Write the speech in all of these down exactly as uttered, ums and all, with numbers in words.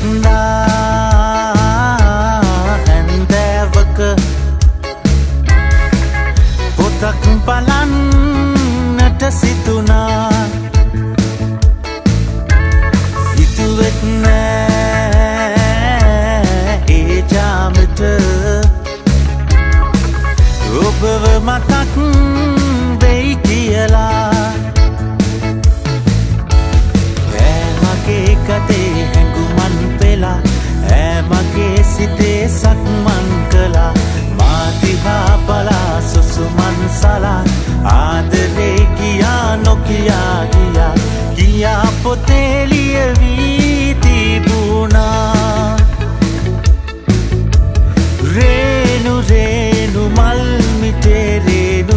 ඇන්දෑවක පොතක් බලන්නට සිතුනා සිතුවෙත් නෑ ඒ ජාමට ඔබව මතක් වෙයි කියලා ඈ කතේ හැඟුමන් පෙලා ඈ මගේ සිතේ සක්මන් කළා මා දිහා බලා සුසුමන් සලා ආදරේ කියා නොකියා ගියා කියා පොතේ ලියවී තිබුණා රේණු රේණු මල් මිටේ රේණු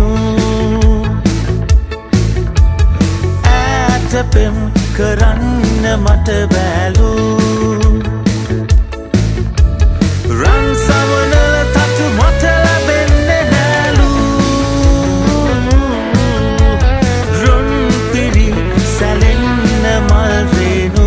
ඈත පෙම් කරන්න මට බැලූ රන් සවනල තතු මට ලැබෙන්නේ නැලු රුන් පිරි සැලෙන්න මල් රේණු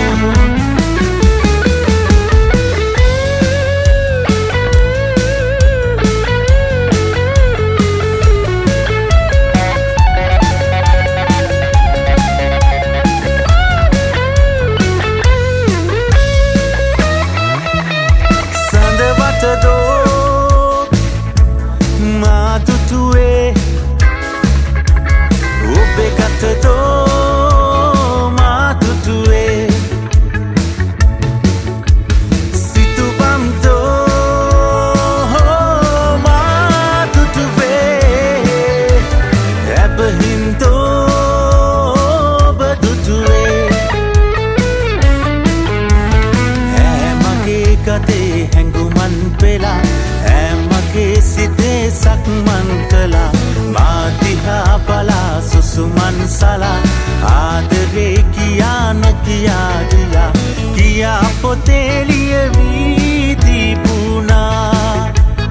හැඟුමන් පෙලා ඈ මගේ සිතේ සක්මන් කළා මා දිහා බලා සුසුමන් සලා ආදරේ කියා නොකියා ගියා කියා පොතේ ලියවී තිබුණා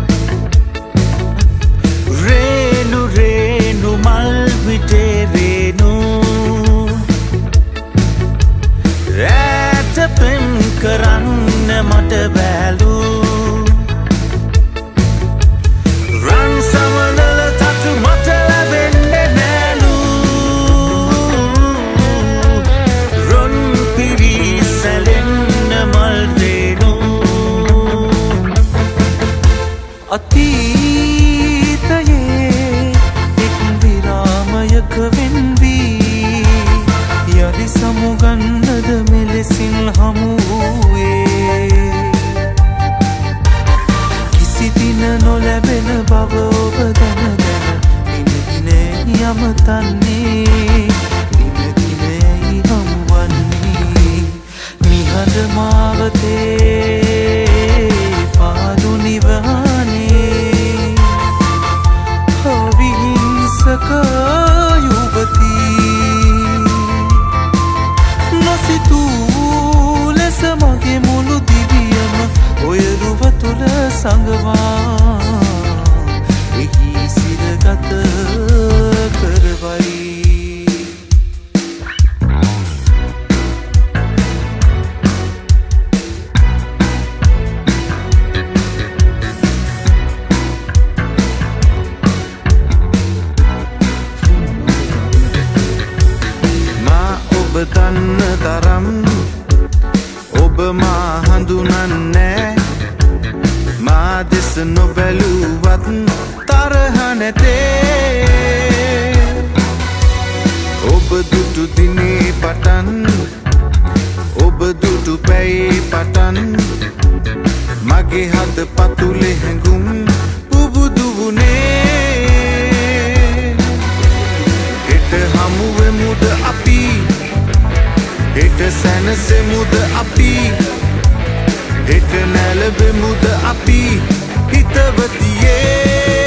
රේණු රේණු මල් මිටේ රේණු ඈත පෙම් කරන්න මට බැලූ රන් සමනල තතු මට ලැබෙන්නේ නැලු රොන් පිරි සැලෙන්න මල් රේණු අතීතයේ එක් විරාමයක වෙන්වී යලි සමුගන්නද මෙලෙසින් හමුවේ කිසි දින නොලැබෙන බව ඔබ දැන දැන දින දිනේ යමතන්නේ දින දිනේ හමුවන්නේ නිහඬ මාවතේ පාදු නිවහනේ අවිහිංසක යුවතී නොසිතූ ලෙස මගේ මුළු දිවියම ඔය රුව තුළ සඟවා එහි සිරගත කරවයි දන්න තරම් ඔබ මා හඳුනන්නේ මා දෙස නොබැලුවත් තරහ නැතේ ඔබ දුටු දිනේ පටන් ඔබ දුටු පැයේ පටන් මගේ හද පතුලේ හැඟුම් පුබුදු වුණේ හෙට හමුවෙමුද අපි හෙට සැනසෙමුද අපි හෙට නැලවෙමුද අපි හිතවතියේ